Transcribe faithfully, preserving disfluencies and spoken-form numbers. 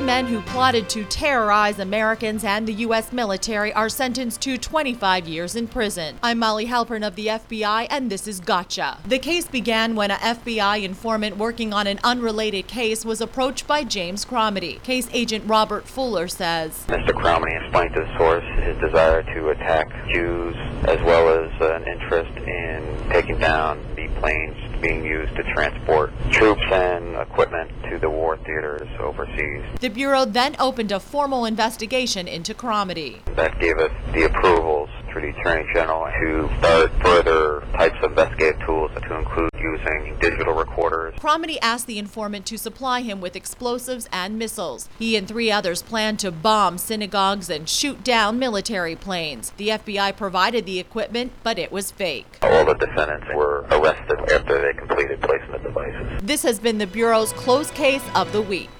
men who plotted to terrorize Americans and the U S military are sentenced to twenty-five years in prison. I'm Molly Halpern of the F B I, and this is Gotcha. The case began when a F B I informant working on an unrelated case was approached by James Cromedy. Case agent Robert Fuller says, Mister Cromedy explained to the source his desire to attack Jews, as well as an interest in taking down the planes being used to transport troops and equipment to the war theaters overseas. The Bureau then opened a formal investigation into Cromedy. That gave us the approvals through the Attorney General to start further types of investigative tools to include using digital recorders. Cromedy asked the informant to supply him with explosives and missiles. He and three others planned to bomb synagogues and shoot down military planes. The F B I provided the equipment, but it was fake. All the defendants were arrested after they completed placing the devices. This has been the Bureau's closed case of the week.